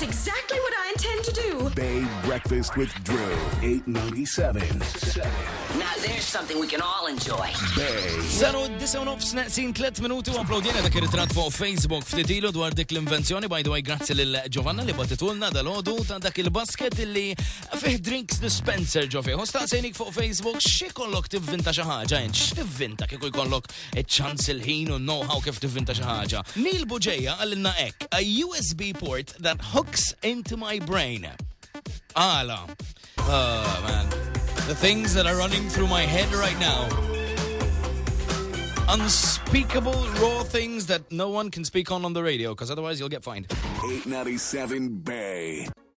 That's exactly what I intend to do. Bay Breakfast with Drew, 897. Now there's something we can all enjoy. Bay. Saru d-9 nofs naqsin 3 minuti u applaudjena dak ir-ritrat fuq Facebook ftitilu dwar dik l-invenzjoni. By the way, grazzi lil Giovanna li battitulna dal-ħodu ta' dak il-basket li fih drinks dispenser ġo fih. Staqsejnik fuq Facebook xi kollok tivvinta xi ħaġa int, x'tivvinta kieku jkollok iċ-ċans il-ħin u know-how kif tivvinta xi ħaġa. Neil Buġeja għalilna hekk, a USB port that hooks into my brain. Ala. Oh, man. The things that are running through my head right now. Unspeakable, raw things that no one can speak on the radio, because otherwise you'll get fined. 897 Bay.